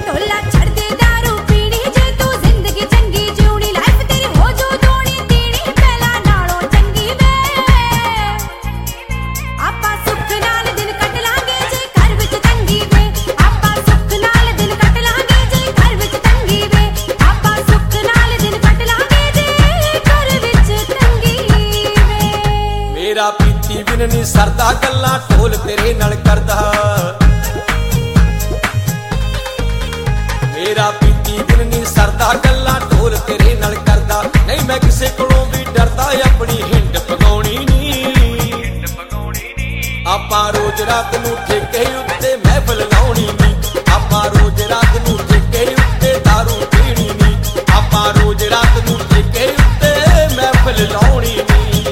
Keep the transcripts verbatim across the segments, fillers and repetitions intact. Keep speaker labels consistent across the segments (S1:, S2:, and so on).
S1: ਢੋਲਾ ਛੱਡ ਦੇ ਦਾਰੂ ਪੀਣੀ ਜੇ ਤੂੰ ਜ਼ਿੰਦਗੀ ਚੰਗੀ ਜਿਉਣੀ ਲਾਈਫ ਤੇਰੀ ਹੋ ਜੋ ਦੋਣੀ ਤੀਣੀ ਪਹਿਲਾਂ ਨਾਲੋਂ ਚੰਗੀ ਵੇ ਆਪਾਂ ਸੁੱਖ ਨਾਲ ਦਿਨ ਕੱਟ ਲਾਂਗੇ ਜੇ ਘਰ ਵਿੱਚ ਤੰਗੀ ਵੇ ਆਪਾਂ ਸੁੱਖ ਨਾਲ ਦਿਨ ਕੱਟ ਲਾਂਗੇ ਜੇ ਘਰ ਵਿੱਚ ਤੰਗੀ ਵੇ ਆਪਾਂ ਸੁੱਖ ਨਾਲ ਦਿਨ ਕੱਟ ਲਾਂਗੇ ਜੇ ਘਰ ਵਿੱਚ ਤੰਗੀ ਵੇ
S2: ਮੇਰਾ ਪੀਤੀ ਬਿਨ ਨੀ ਸਰਦਾ ਗੱਲਾਂ ਢੋਲ ਤੇਰੇ ਨਾਲ ਕਰਦਾ ਮੇਰਾ ਪੀਤੀ ਬਿਨ ਨੀ ਸਰਦਾ ਗੱਲਾਂ ਢੋਲ ਤੇਰੇ ਨਾਲ ਕਰਦਾ ਨਹੀਂ ਮੈਂ ਕਿਸੇ ਕੋਲੋਂ ਵੀ ਡਰਦਾ ਆਪਣੀ ਹਿੰਡ ਪਗਾਉਣੀ ਨੀ ਆਪਾਂ ਰੋਜ਼ ਰਾਤ ਨੂੰ ਠੇਕੇ ਉੱਤੇ ਮਹਿਫਲ ਲਾਉਣੀ ਨੀ ਆਪਾਂ ਰੋਜ਼ ਰਾਤ ਨੂੰ ਠੇਕੇ ਉੱਤੇ ਦਾਰੂ ਪੀਣੀ ਨੀ ਆਪਾਂ ਰੋਜ਼ ਰਾਤ ਨੂੰ ਠੇਕੇ ਉੱਤੇ ਮਹਿਫਲ ਲਾਉਣੀ ਨੀ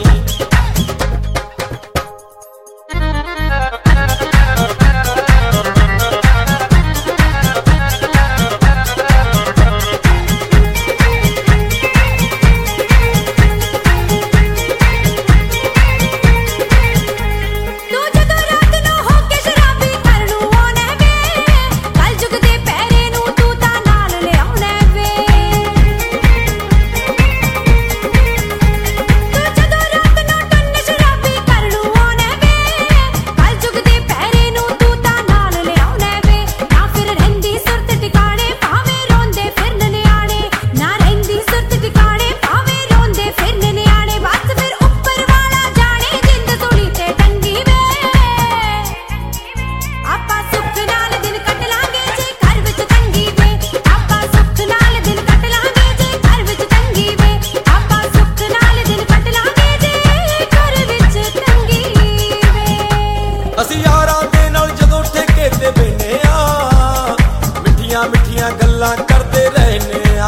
S2: ਅਸੀਂ ਯਾਰਾਂ ਦੇ ਨਾਲ ਜਦੋਂ ਠੇਕੇ ਤੇ ਬੈਠੇ ਆ ਮਿੱਠੀਆਂ ਮਿੱਠੀਆਂ ਗੱਲਾਂ ਕਰਦੇ ਰਹਿੰਦੇ ਆ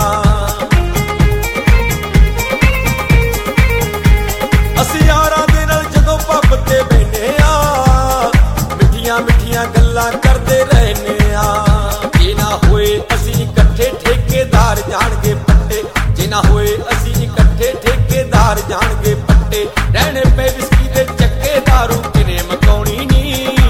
S2: ਅਸੀਂ ਯਾਰਾਂ ਦੇ ਨਾਲ ਜਦੋਂ ਪੱਬ ਤੇ ਬੈਠੇ ਆ ਮਿੱਠੀਆਂ ਮਿੱਠੀਆਂ ਗੱਲਾਂ ਕਰਦੇ ਰਹਿੰਦੇ ਆ ਜੇ ਨਾ ਹੋਏ ਅਸੀਂ ਇਕੱਠੇ ਠੇਕੇਦਾਰ ਜਾਣਗੇ ਪੱਟੇ ਜੇ ਨਾ ਹੋਏ ਅਸੀਂ ਇਕੱਠੇ ਠੇਕੇਦਾਰ ਜਾਣਗੇ ਪੱਟੇ ਰਹਿਣੇ ਪਏ ਵਿਸਕੀ ਦੇ ਚੱਕੇ ਦਾਰੂ ਕਿਨੇ ਮਕਾਉਣੀ ਨੀ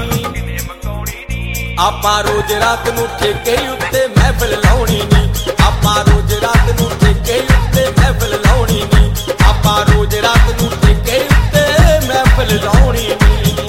S2: ਆਪਾਂ ਰੋਜ਼ ਰਾਤ ਨੂੰ ਠੇਕੇ ਉੱਤੇ ਮਹਿਫਲ ਲਾਉਣੀ ਨੀ ਆਪਾਂ ਰੋਜ਼ ਰਾਤ ਨੂੰ ਠੇਕੇ ਉੱਤੇ ਮਹਿਫਲ ਲਾਉਣੀ ਨੀ ਆਪਾਂ ਰੋਜ਼ ਰਾਤ ਨੂੰ ਠੇਕੇ ਉੱਤੇ ਮਹਿਫਲ ਲਾਉਣੀ ਨੀ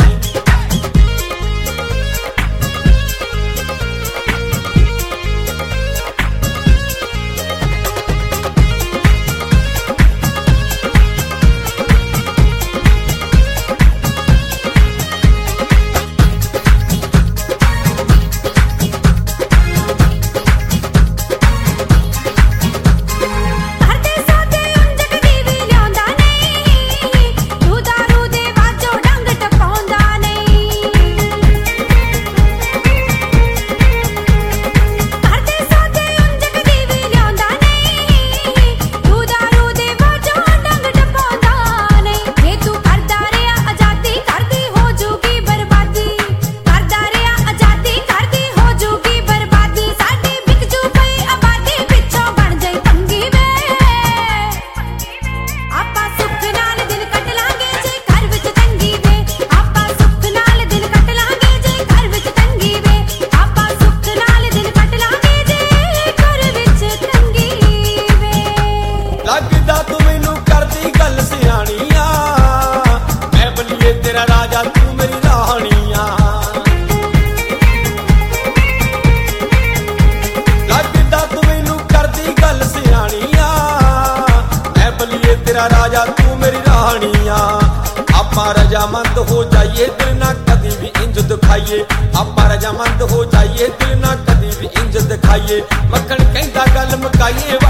S2: ਲੱਗਦਾ ਤੂੰ ਮੈਨੂੰ ਕਰਦੀ ਗੱਲ ਸਿਆਣੀ ਆ ਮੈਂ ਬਲੀਏ ਤੇਰਾ ਰਾਜਾ ਤੂੰ ਮੇਰੀ ਰਾਣੀ ਆ ਲੱਗਦਾ ਤੂੰ ਮੈਨੂੰ ਕਰਦੀ ਗੱਲ ਸਿਆਣੀ ਆ ਮੈਂ ਬਲੀਏ ਤੇਰਾ ਰਾਜਾ ਤੂੰ ਮੇਰੀ ਰਾਣੀ ਆ ਆਪਾਂ ਰਜਾਮੰਦ ਹੋ ਜਾਈਏ ਦਿਲ ਨਾ ਕਦੀ ਵੀ ਇੰਜ ਦਿਖਾਈਏ ਆਪਾਂ ਰਜਾਮੰਦ ਹੋ ਜਾਈਏ ਦਿਲ ਨਾ ਕਦੀ ਵੀ ਇੰਜ ਦਿਖਾਈਏ ਮੱਖਣ ਕਹਿੰਦਾ ਗੱਲ ਮੁਕਾਈਏ